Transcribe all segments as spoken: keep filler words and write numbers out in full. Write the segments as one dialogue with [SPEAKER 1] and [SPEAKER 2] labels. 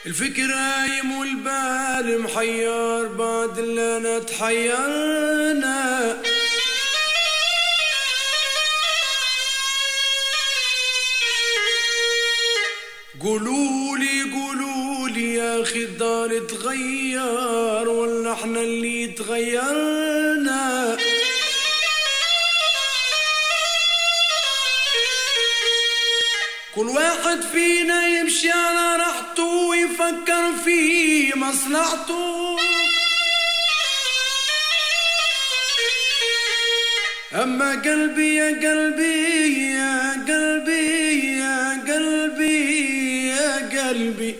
[SPEAKER 1] الفكر هايم والبال محير بعد اللي انا تحيرنا. قولولي قولولي يا اخي الدار تغير ولا احنا اللي تغيرنا؟ كل واحد فينا يمشي على راحته ويفكر في مصلحته، أما قلبي يا قلبي يا قلبي يا قلبي يا قلبي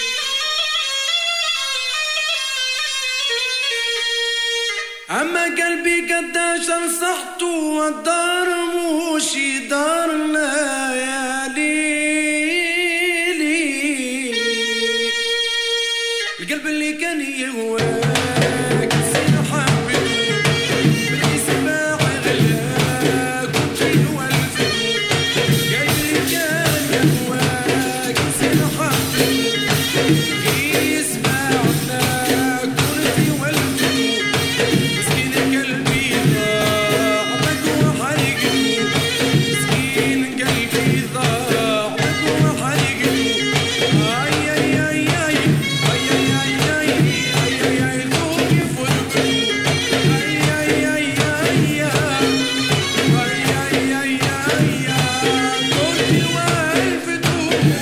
[SPEAKER 1] أما قلبي قداش انصحته والدار مش دارنا يا ليلي. القلب اللي كان يهواك نسيت حبه بالاسماع غلاك وجيل والفه. القلب اللي كان يهواك نسيت حبه يسمع غلاك ورثي والفه. مسكين قلبي ضاع بقوى حرقته، مسكين قلبي ضاع بقوى حرقته. اي اي اي اي اي اي اي اي اي ذوقي فرقته. اي اي اي اي اي اي اي قلبي والفته.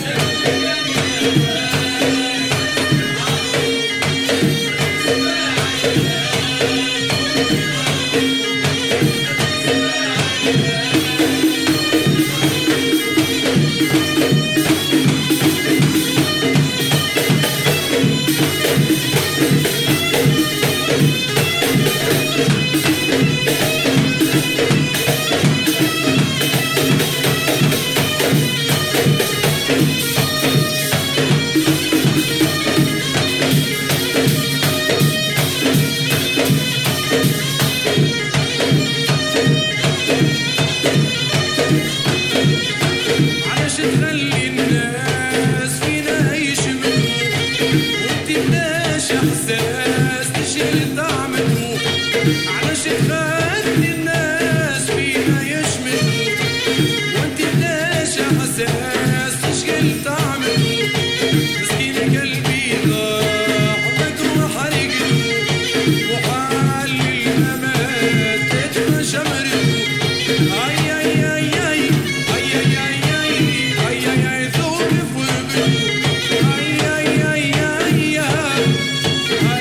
[SPEAKER 1] علاش تخلي الناس فينا يشمتوا ومتبناش احساس تشيل طعمته؟ علاش تخلي الناس فينا يشمتوا ومتبناش احساس تشيل طعمته؟ مسكين قلبي ضاع بقوى حرقته وحال الممات تدفى شمرته. اي اي اي اي اي اي اي اي اي اي ذوقي فرقته. اي اي اي اي اي